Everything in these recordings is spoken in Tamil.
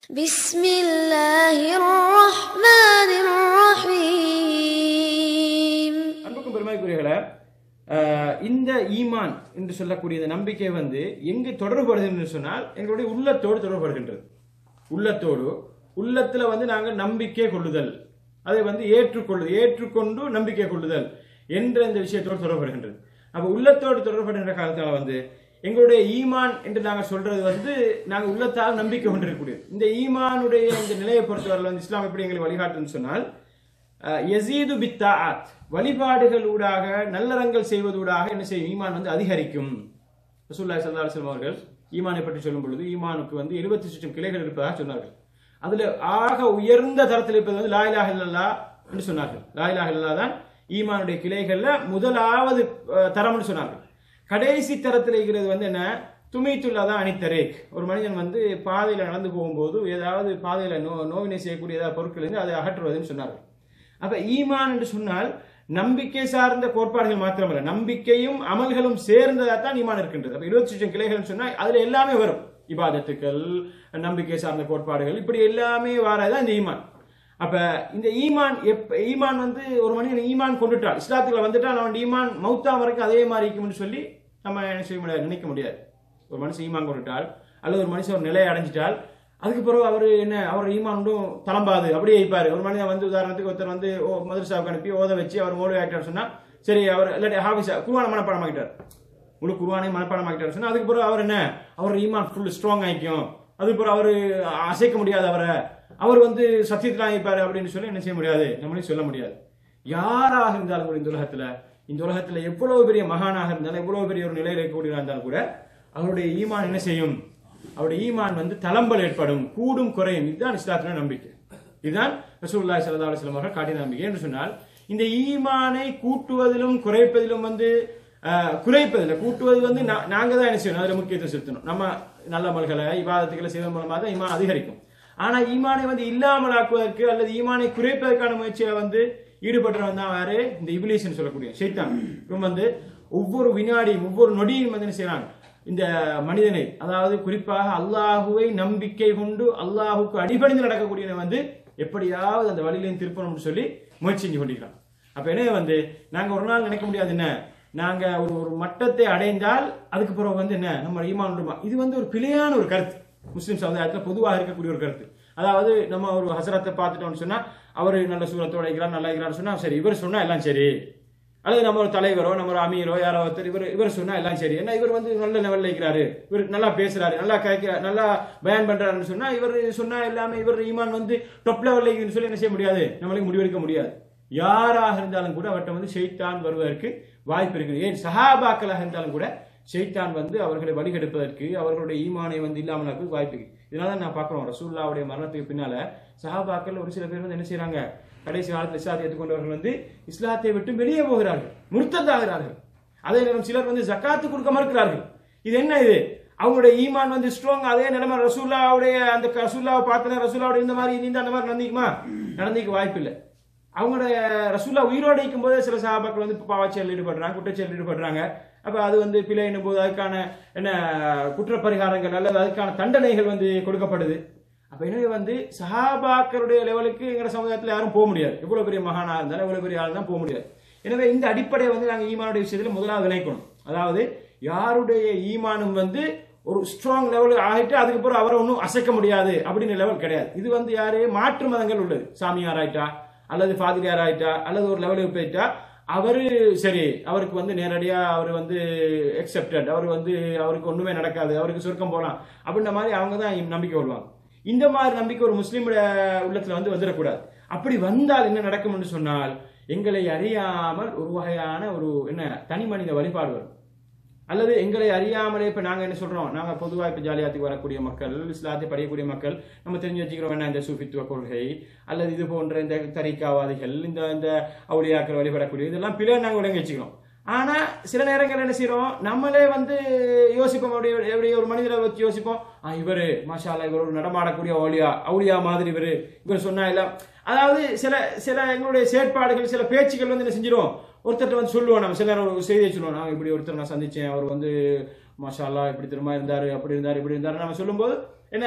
بسم الله الرحمن الرحيم. அன்புக்கும் பெருமைக்குரியவர்களே, இந்த ஈமான் என்று சொல்லக்கூடிய இந்த நம்பிக்கை எங்கு தொடர்புபடுகிறது என்று சொன்னால் எங்களுடைய உள்ளத்தோடு தொடர்புபடுகின்றது. உள்ளத்துல நாங்கள் நம்பிக்கை கொள்ளுதல், அதை ஏற்றுக்கொண்டு நம்பிக்கை கொள்ளுதல் என்ற இந்த விஷயத்தோடு தொடர்புபடுகின்றது. அப்ப உள்ளத்தோடு தொடர்புபடுகின்ற காலத்தால் எங்களுடைய ஈமான் என்று நாங்கள் சொல்றது நாங்கள் உள்ளத்தால் நம்பிக்கை கொண்டிருக்கக்கூடியது. இந்த ஈமானுடைய இந்த நிலையை பொறுத்தவரை இஸ்லாம் எப்படி எங்களை வழிகாட்டுன்னு சொன்னால், யஸீது பித்தாஅத், வழிபாடுகளூடாக நல்லறங்கள் செய்வதூடாக என்ன செய்யும், ஈமான் அதிகரிக்கும். ரசூலுல்லாஹி ஸல்லல்லாஹு அலைஹி வஸல்லம் அவர்கள் ஈமானை பற்றி சொல்லும் பொழுது ஈமானுக்கு 70 கிளைகள் இருப்பதாக சொன்னார்கள். அதுல ஆக உயர்ந்த தரத்தில் இருப்பது லா இலாஹ இல்லல்லாஹ் என்று சொன்னார்கள். லா இலாஹ இல்லல்லாஹ் தான் ஈமானுடைய கிளைகள்ல முதலாவது தரம்னு சொன்னார்கள். கடைசி தரத்தில் இருக்கிறது என்ன, துமைத்துள்ளதான் அணித்தரேக். ஒரு மனிதன் பாதையில நடந்து போகும்போது ஏதாவது பாதையில நோவினை செய்யக்கூடிய ஏதாவது பொருட்கள் இருந்து அதை அகற்றுவதுன்னு சொன்னார்கள். அப்ப ஈமான் என்று சொன்னால் நம்பிக்கை சார்ந்த கோட்பாடுகள் மாத்திரமல்ல, நம்பிக்கையும் அமல்களும் சேர்ந்ததான் ஈமான் இருக்கின்றது. அப்ப 20 கிளைகள் சொன்னா அதுல எல்லாமே வரும். இபாதத்துக்கள், நம்பிக்கை சார்ந்த கோட்பாடுகள், இப்படி எல்லாமே வாரதான் இந்த ஈமான். அப்ப இந்த ஈமான் ஒரு மனிதன் ஈமான் கொண்டுட்டால், இஸ்லாத்துக்குள்ள வந்துட்டால் அவன் ஈமான் மௌத்தா வரைக்கும் அதே மாதிரி இருக்கும்னு சொல்லி நம்ம என்ன செய்ய முடியாது, நினைக்க முடியாது. ஒரு மனுஷன் ஈமான் கொண்டுட்டால் அல்லது ஒரு மனுஷன் ஒரு நிலையை அடைஞ்சிட்டால் அதுக்கு பிறகு அவர் ஈமான் ஒன்றும் தளம்பாது, அப்படியே இருப்பாரு. ஒரு மனிதன் உதாரணத்துக்கு ஒருத்தர் மதரசாவுக்கு அனுப்பி ஓத வச்சு அவர் மோடி ஆகிட்டார் சொன்னா சரி, அவர் இல்லாட்டி ஹாஃபிஸா குர்ஆனை மனப்பாடம் ஆகிட்டார், முழு குர்ஆனை மனப்பாடம் ஆகிட்டார் சொன்னா அதுக்கு பிறகு அவர் ஈமான் ஃபுல் ஸ்ட்ராங் ஆகிக்கும். அதுக்கு பிறகு அவர் அசைக்க முடியாது, அவர் சத்தியத்தில் ஆகிப்பாரு அப்படின்னு சொல்லி என்ன செய்ய முடியாது, நம்மளையும் சொல்ல முடியாது. யாராக இருந்தாலும் கூட இந்த உலகத்துல எவ்வளவு பெரிய மகானாக இருந்தாலும், எவ்வளவு பெரிய ஒரு நிலையில் இருக்கக்கூடிய இருந்தாலும் கூட அவருடைய ஈமான் என்ன செய்யும், அவருடைய ஈமான் தளம்பல் ஏற்படும், கூடும் குறையும். இதுதான் இஸ்லாத்தின நம்பிக்கை. இதுதான் ரசூலுல்லாஹி ஸல்லல்லாஹு அலைஹி வஸல்லம் அவர்கள் காட்டிய நம்பிக்கை என்று சொன்னால், இந்த ஈமானை கூட்டுவதிலும் குறைப்பதிலும் குறைப்பதில்லை, கூட்டுவது நாங்க தான் என்ன செய்யணும், அதுல முக்கியத்துவம் செலுத்தணும். நம்ம நல்ல அமல்களை இபாதத்துக்களை செய்வதன் மூலமாக தான் ஈமான் அதிகரிக்கும். ஆனா ஈமானை இல்லாமலாக்குவதற்கு அல்லது ஈமானை குறைப்பதற்கான முயற்சியில ஈடுபடுறவன் தான் யாரு, இந்த இப்லீஸ் சொல்லக்கூடிய ஷைத்தான். ஒவ்வொரு வினாடியும் ஒவ்வொரு நொடியும் என்ன செய்யறாங்க, இந்த மனிதனை, அதாவது குறிப்பாக அல்லாஹுவை நம்பிக்கை கொண்டு அல்லாஹுக்கு அடிபணிந்து நடக்கக்கூடிய எப்படியாவது அந்த வழியிலையும் திருப்பணும்னு சொல்லி முயற்சி செஞ்சு கொண்டிருக்கிறான். அப்ப என்ன நாங்க ஒரு நாள் நினைக்க முடியாது, என்ன நாங்க ஒரு மட்டத்தை அடைந்தால் அதுக்கு பிறகு என்ன நம்ம ஈமான். இது ஒரு பிழையான ஒரு கருத்து, முஸ்லிம் சமுதாயத்தில் பொதுவாக இருக்கக்கூடிய ஒரு கருத்து. அதாவது நம்ம ஒரு ஹசரத்தை பார்த்துட்டோம்னு சொன்னா அவரு நல்ல சூரத்தோட இருக்கிறார், நல்லா இருக்கிறான்னு சொன்னா சரி, இவர் சொன்னா எல்லாம் சரி. அல்லது நம்ம ஒரு தலைவரோ நம்ம ஒரு அமீரோ யாரோ ஒருத்தர் இவர் சொன்னா எல்லாம் சரி, ஏன்னா இவர் நல்ல லெவல்ல இருக்கிறாரு, இவர் நல்லா பேசுறாரு, நல்லா கேட்கிறாரு, நல்லா பயன் பண்றாருன்னு சொன்னா இவர் சொன்னா எல்லாமே இவர் ஈமான் டாப் லெவல்ல இருக்குன்னு சொல்லி என்ன செய்ய முடியாது, நம்மளுக்கு முடிவெடுக்க முடியாது. யாராக இருந்தாலும் கூட அவர்கிட்ட ஷைத்தான் வருவதற்கு வாய்ப்பு இருக்குது. ஏன் சஹாபாக்களாக இருந்தாலும் கூட ஷைத்தான் அவர்களை வழிகெடுப்பதற்கு, அவர்களுடைய ஈமானை இல்லாமல் வாய்ப்பு இருக்கு. இதனால நான் பார்க்கிறோம், ரசூலுல்லாஹ்வுடைய மரணத்துக்கு பின்னால சஹாபாக்கள் ஒரு சில பேர் என்ன செய்யறாங்க, கடைசி காலத்தில் இஸ்லாத்தை ஏற்றுக்கொண்டவர்கள் இஸ்லாத்தை விட்டு வெளியே போகிறார்கள், முர்த்ததாகிறார்கள். அதே நேரம் சிலர் ஜக்காத்து கொடுக்க மறுக்கிறார்கள். இது என்ன, இது அவங்களுடைய ஈமான் ஸ்ட்ராங். அதே நிலைமை ரசூலுல்லாஹ்வுடைய அந்த ரசூலுல்லாஹ்வை பார்த்தா ரசூலுல்லாஹ்வுடைய இந்த மாதிரி அந்த மாதிரி நடந்திக்க வாய்ப்பு இல்லை. அவங்களுடைய ரசூலுல்லாஹ் உயிரோடு இருக்கும் போதே சில சஹாபாக்கள் பாவச்செயலில் ஈடுபடுறாங்க, குற்றச்செயலில் ஈடுபடுறாங்க. அப்ப அது பிழை என்னும் போது அதுக்கான என்ன குற்றப்பரிகாரங்கள் அல்லது அதுக்கான தண்டனைகள் கொடுக்கப்படுது. அப்ப எனவே சஹாபாக்களுடைய லெவலுக்கு எங்க சமுதாயத்தில் யாரும் போக முடியாது. எவ்வளவு பெரிய மகானா இருந்தாலும் எவ்வளவு பெரிய ஆள் தான் போக முடியாது. எனவே இந்த அடிப்படையை நாங்க ஈமானுடைய விஷயத்துல முதலாவது விளைக்கணும். அதாவது யாருடைய ஈமானும் ஒரு ஸ்ட்ராங் லெவல் ஆகிட்டு அதுக்கப்புறம் அவரை ஒன்றும் அசைக்க முடியாது அப்படின்னு லெவல் கிடையாது. இது யாரு மாற்று மதங்கள் உள்ளது, சாமியார் ஆயிட்டா அல்லது ஃபாதிரியார் ஆயிட்டா அல்லது ஒரு லெவலுக்கு போயிட்டா அவரு சரி, அவருக்கு நேரடியா அவர் எக்ஸெப்டட், அவர் அவருக்கு ஒண்ணுமே நடக்காது, அவருக்கு சொர்க்கம் போலாம் அப்படின்ற மாதிரி அவங்க தான் நம்பிக்கை வருவாங்க. இந்த மாதிரி நம்பிக்கை ஒரு முஸ்லீம் உள்ளத்துல வந்துடக்கூடாது. அப்படி வந்தால் என்ன நடக்கும் என்று சொன்னால், எங்களை அறியாமல் ஒரு வகையான ஒரு என்ன தனி மனித வழிபாடு வரும். அல்லது எங்களை அறியாமலே இப்ப நாங்க என்ன சொல்றோம், நாங்க பொதுவாக இப்ப ஜாலியாத்துக்கு வரக்கூடிய மக்கள், இஸ்லாத்தை படிக்கக்கூடிய மக்கள், நம்ம தெரிஞ்சு வச்சுக்கிறோம் என்ன இந்த சூஃபித்துவ கொள்கை அல்லது இது போன்ற இந்த தரிக்காவாதிகள், இந்த அவுலியாக்கள் வழிபடக்கூடிய இதெல்லாம் பிள்ளை நாங்க விளங்கி வச்சுக்கிறோம். ஆனா சில நேரங்கள் என்ன செய்யறோம், நம்மளே யோசிப்போம், எப்படி ஒரு மனிதரை வச்சு யோசிப்போம், இவரு மாஷா அல்லாஹ் இவர் ஒரு நடமாடக்கூடிய அவுலியா மாதிரி இவர் சொன்னா எல்லாம். அதாவது சில எங்களுடைய செயற்பாடுகள், சில பேச்சுக்கள் என்ன செஞ்சிடும், ஒருத்தர் சொல்லுவோம், நம்ம சில நேரம் ஒரு செய்தியை சொல்லுவோம், நான் இப்படி ஒருத்தர் நான் சந்திச்சேன், அவர் மாஷா அல்லாஹ் இப்படி திரும்ப இருந்தாரு, அப்படி இருந்தாரு, இப்படி இருந்தாரு நம்ம சொல்லும்போது என்ன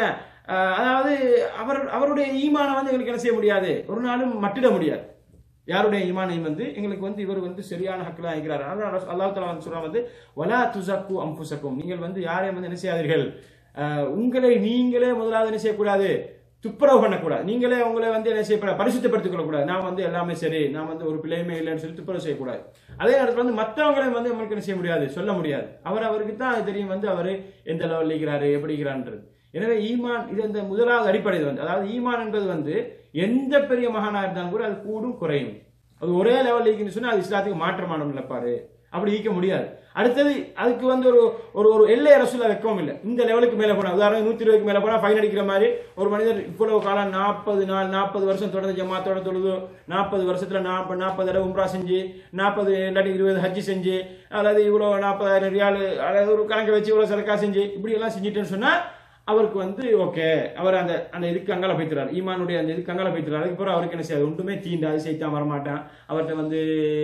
அதாவது அவருடைய ஈமானை வந்து எங்களுக்கு என்ன செய்ய முடியாது, ஒரு நாளும் மட்டிட முடியாது. யாருடைய ஈமானையும் வந்து எங்களுக்கு வந்து இவர் வந்து சரியான ஹக்கில் ஆகிறார். அல்லாஹ் தஆலா வந்து சொல்றாங்க வந்து வலா துஸக்கு அன்ஃபுஸக்கும், நீங்கள் வந்து யாரையும் வந்து என்ன செய்யாதீர்கள், உங்களை நீங்களே முதலாவது என்ன செய்யக்கூடாது, துப்புரவு பண்ணக்கூடாது. நீங்களே உங்களை வந்து என்ன செய்யக்கூடாது, பரிசுத்தப்படுத்திக் கொள்ளக்கூடாது. நான் வந்து எல்லாமே சரி, நான் வந்து ஒரு பிள்ளையுமே இல்லைன்னு சொல்லி துப்புரவு செய்யக்கூடாது. அதே நேரத்தில் வந்து மற்றவங்களையும் வந்து நம்மளுக்கு என்ன செய்ய முடியாது, சொல்ல முடியாது. அவருக்கு தான் தெரியும் வந்து அவர் எந்த லெவலில் இருக்கிறாரு, எப்படி இருக்கிறான்றது. எனவே ஈமான் இது இந்த முதலாவது அடிப்படை வந்து, அதாவது ஈமான் என்பது வந்து எந்த பெரிய மகானா இருந்தாலும் கூட அது கூடும் குறையும். அது ஒரே லெவல் இருக்குன்னு சொன்னா அது இஸ்லாத்துக்கு மாற்றமான நிலைப்பாடு, அப்படி ஈக்க முடியாது. அடுத்தது அதுக்கு வந்து ஒரு ஒரு எல்லை ரசூலா வைக்கவும் இல்லை. இந்த லெவலுக்கு மேல போனா, உதாரணம் 120க்கு மேல போனா ஃபைன் அடிக்கிற மாதிரி ஒரு மனிதர் இவ்வளவு காலம் 40 நாள் 40 வருஷம் தொடர்ந்து ஜமாத்தோட தொழுது, 40 வருஷத்துல 40 தடவை உம்ரா செஞ்சு, 40 இல்லாட்டி 20 ஹஜ்ஜி செஞ்சு, அதாவது இவ்வளவு 40,000 ரியால், அதாவது ஒரு கணக்கை வச்சு இவ்வளவு சரக்கா செஞ்சு இப்படி எல்லாம் செஞ்சுட்டேன்னு சொன்னா அவருக்கு வந்து ஓகே, அவர் அந்த அந்த இதுக்கு அங்கால போய்த்துறாரு, ஈமானுடைய அந்த இதுக்கு அங்கால போய்த்துறாரு. அதுக்கப்புறம் அவருக்கு என்ன செய்யாது, ஒன்றுமே தீண்டாது, செய்தான் வரமாட்டான், அவர்கிட்ட வந்து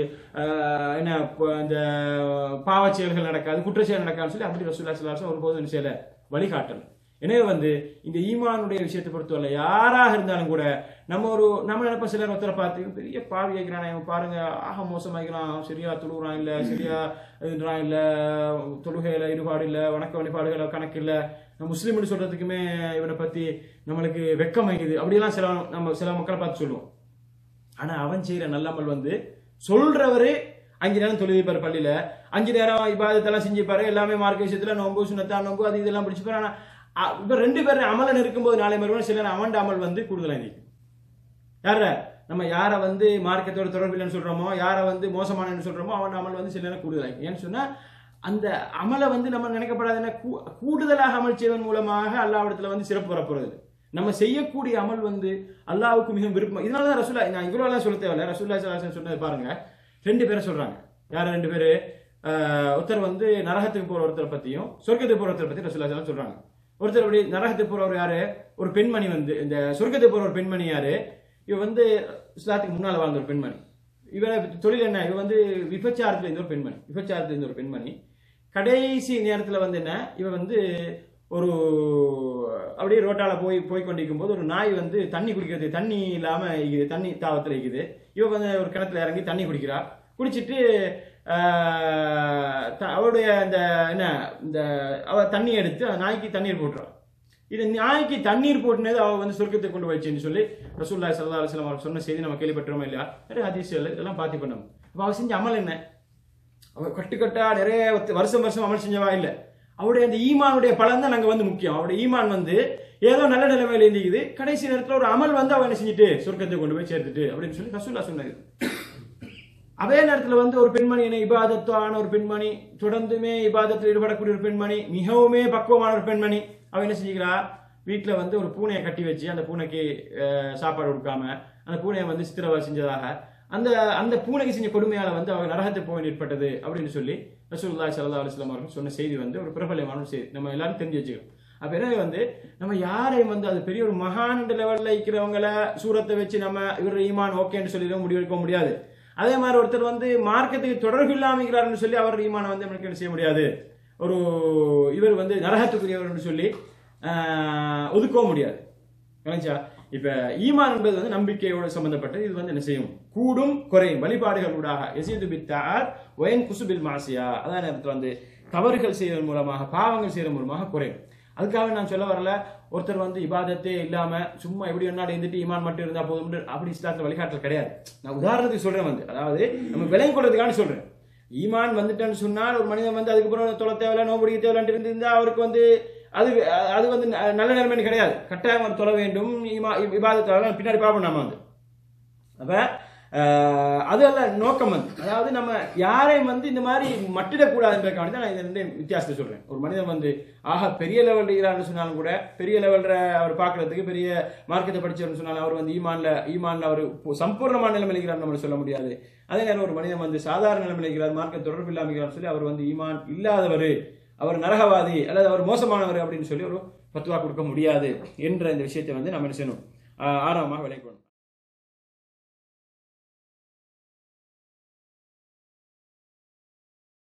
என்ன அந்த பாவ செயல்கள் நடக்காது, குற்றச்செயல் நடக்காதுன்னு சொல்லி அப்படி ரசூலுல்லாஹி ஸல்லல்லாஹு அலைஹி வஸல்லம் ஒருபோதும் என்ன செய்யல, வழிகாட்டணும். எனவே வந்து இந்த ஈமானுடைய விஷயத்தை பொறுத்தவரை யாராக இருந்தாலும் கூட நம்ம நினைப்ப சிலர் ஒருத்தரை பார்த்து பெரிய பாவி ஆகிறான், இவன் பாருங்க ஆக மோசமாகிறான், சரியா தொழுகிறான் இல்ல, சரியா இதுன்றான் இல்ல, தொழுகையில ஈடுபாடு இல்ல, வணக்க வழிபாடுகள கணக்கு இல்ல, முஸ்லீம்னு சொல்றதுக்குமே இவனை பத்தி நம்மளுக்கு வெக்கம் ஆகிது, அப்படியெல்லாம் சில மக்களை பார்த்து சொல்லுவோம். ஆனா அவன் செய்யற நல்லமல் வந்து சொல்றவரு 5 நேரம் தொழுதிப்பாரு, பள்ளியில 5 நேரம் இபாதத்தெல்லாம் செஞ்சுப்பாரு, எல்லாமே மார்க்க விஷயத்துல நோம்பு சுன்னத்தா நோம்பு அது இதெல்லாம் பிடிச்சுப்பாரு. ஆனா இப்ப 2 பேரும் அமலன் இருக்கும்போது நாளை மறுபடியும் சில அவன் அமல் வந்து கூடுதலா இருக்கு. யார நம்ம யார வந்து மார்க்கத்தோட தொடர்பில்லைன்னு சொல்றோமோ, யார வந்து மோசமானன்னு சொல்றோமோ அவன் அமல் வந்து சில நேரம் கூடுதலாக. ஏன்னு சொன்னா அந்த அமலை வந்து நம்ம நினைக்கப்படாதுன்னா கூடுதலாக அமல் செய்வதன் மூலமாக அல்லாஹ்விடத்துல வந்து சிறப்பு வரப்போறது. நம்ம செய்யக்கூடிய அமல் வந்து அல்லாஹ்வுக்கு மிகவும் விருப்பம். இதனாலதான் ரசூலுல்லாஹ், நான் இவ்வளவு எல்லாம் சொல்ல தேவையில்ல, ரசூலுல்லாஹி ஸல்லல்லாஹு அலைஹி வஸல்லம் சொன்னது பாருங்க. 2 பேரை சொல்றாங்க. யார 2 பேரு? ஒருத்தர் வந்து நரகத்துக்கு போற ஒருத்தரை பத்தியும் சொர்க்கத்துக்கு போற ஒருத்தரை பத்தி ரசூலுல்லாஹி ஸல்லல்லாஹு அலைஹி வஸல்லம் சொல்றாங்க. ஒருத்தர் அப்படி நரகத்துக்கு போறவர் யாரு, ஒரு பெண்மணி வந்து இந்த சொர்க்கத்துக்கு போற ஒரு பெண்மணி யாரு, இவ வந்து இஸ்லாத்துக்கு முன்னால வாழ்ந்த ஒரு பெண்மணி. இவர தொழில் என்ன, இவ வந்து விபச்சாரத்துல இருந்த ஒரு பெண்மணி. கடைசி நேரத்துல வந்து என்ன, இவ வந்து ஒரு அப்படியே ரோட்டால போய் கொண்டிருக்கும் போது ஒரு நாய் வந்து தண்ணி குடிக்கிறது, தண்ணி இல்லாம இருக்குது, தண்ணி தாவத்துல இருக்குது. இவ வந்து ஒரு கிணத்துல இறங்கி தண்ணி குடிக்கிறா. குடிச்சிட்டு அவருடைய அந்த என்ன இந்த அவ தண்ணி எடுத்து நாய்க்கு தண்ணீர் போட்டுறா. இது நாய்க்கு தண்ணீர் போட்டுனது அவ வந்து சொர்க்கத்தை கொண்டு போயிடுச்சுன்னு சொல்லி ரசூலுல்லாஹி ஸல்லல்லாஹு அலைஹி வஸல்லம் அவர் சொன்ன செய்தி நம்ம கேள்விப்பட்டோமா இல்லையா? நிறைய ஹதீஸ்கள் இதெல்லாம் பார்த்து பண்ணோம். அப்ப அவ செஞ்ச அமல் என்ன, அவ கட்டுக்கட்டா நிறைய வருஷம் அமல் செஞ்சவா இல்ல. அவருடைய அந்த ஈமானுடைய பலன் தான் நாங்க வந்து முக்கியம். அவருடைய ஈமான் வந்து ஏதோ நல்ல நிலைமையில இருந்துக்குது, கடைசி நேரத்தில் ஒரு அமல் வந்து அவ என்ன செஞ்சுட்டு சொர்க்கத்தை கொண்டு போய் சேர்த்துட்டு அப்படின்னு சொல்லி ரசூலுல்லாஹ் சொன்னாரு. அதே நேரத்தில் வந்து ஒரு பெண்மணி, என்ன இபாதத்தான ஒரு பெண்மணி, தொடர்ந்துமே இபாதத்தில் ஈடுபடக்கூடிய ஒரு பெண்மணி, மிகவுமே பக்குவமான ஒரு பெண்மணி. அவ என்ன செஞ்சுக்கிறா, வீட்டுல வந்து ஒரு பூனையை கட்டி வச்சு அந்த பூனைக்கு சாப்பாடு கொடுக்காம அந்த பூனையை வந்து சித்திரவதை செஞ்சதாக அந்த பூனைக்கு செஞ்ச கொடுமையால வந்து அவங்க நரகத்தை போய் ஏற்பட்டது அப்படின்னு சொல்லி ரசூலுல்லாஹி ஸல்லல்லாஹு அலைஹி வஸல்லம் அவர்கள் சொன்ன செய்தி வந்து ஒரு பிரபலமான செய்தி, நம்ம எல்லாரும் தெரிஞ்சு வச்சுக்கணும். அப்ப எனவே வந்து நம்ம யாரையும் வந்து அது பெரிய ஒரு மகான் லெவல்ல இருக்கிறவங்கள சூரத்தை வச்சு நம்ம இவர் ஈமான் ஓகேன்னு சொல்லி முடிவெடுக்க முடியாது. அதே மாதிரி ஒருத்தர் வந்து மார்க்கத்துக்கு தொடர்பு இல்லாம சொல்லி அவர் ஈமான வந்து நம்மளுக்கு என்ன செய்ய முடியாது, ஒரு இவர் வந்து நரகத்துக்குரியவர் சொல்லி ஒதுக்கவும் முடியாது. இப்ப ஈமான் என்பது வந்து நம்பிக்கையோடு சம்பந்தப்பட்டது. இது வந்து என்ன செய்யும், கூடும் குறையும், வழிபாடுகளூடாக யஸீது பித்தாஅத் வ யன்குஸு பில் மஅசியா, அதே நேரத்தில் வந்து தவறுகள் செய்வதன் மூலமாக பாவங்கள் செய்வதன் மூலமாக குறையும். அதுக்காக நான் சொல்ல வரல ஒருத்தர் வந்து இபாதத்தே இல்லாம சும்மா எப்படி வேணாலும் இருந்துட்டு ஈமான் மட்டும் இருந்தா போதும், அப்படி இஸ்லாத்துல வழிகாட்டல் கிடையாது. நான் உதாரணத்துக்கு சொல்றேன் வந்து, அதாவது நம்ம விளங்கி கொள்றதுக்கான சொல்றேன். ஈமான் வந்துட்டேன்னு சொன்னால் ஒரு மனிதன் வந்து அதுக்கப்புறம் தொலை தேவையில்ல நோம்பு பிடிக்க தேவையில்லை இருந்தா அவருக்கு வந்து அது வந்து நல்ல நிலைமை கிடையாது. கட்டாயம் ஒரு தொலை வேண்டும், இபாதத்தால பின்னாடி பாப்போம் நாம வந்து. அப்ப அது அல்ல நோக்கம் வந்து, அதாவது நம்ம யாரையும் வந்து இந்த மாதிரி மட்டிடக்கூடாதுன்றதுக்காக தான் நான் இந்த 2 வித்தியாசத்தை சொல்றேன். ஒரு மனிதன் வந்து பெரிய லெவல் இருக்கிறான்னு சொன்னாலும் கூட, பெரிய லெவல்ல அவர் பார்க்கறதுக்கு பெரிய மார்க்கத்தை படிச்சவர்னு சொன்னாலும் அவர் வந்து ஈமான்ல அவர் சம்பூர்ணமான நிலைமையில் இருக்கிறார் நம்ம சொல்ல முடியாது. அதே நேரம் ஒரு மனிதன் வந்து சாதாரண நிலைமையில் இருக்கிறார், மார்க்க தொடர்பு இல்லாமல் இருக்கிறார் சொல்லி அவர் வந்து ஈமான் இல்லாதவர், அவர் நரகவாதி அல்லது அவர் மோசமானவர் அப்படின்னு சொல்லி ஒரு பத்துவா கொடுக்க முடியாது என்ற இந்த விஷயத்தை வந்து நம்ம என்ன செய்யணும், ஆரம்பமாக விளைக்கணும்.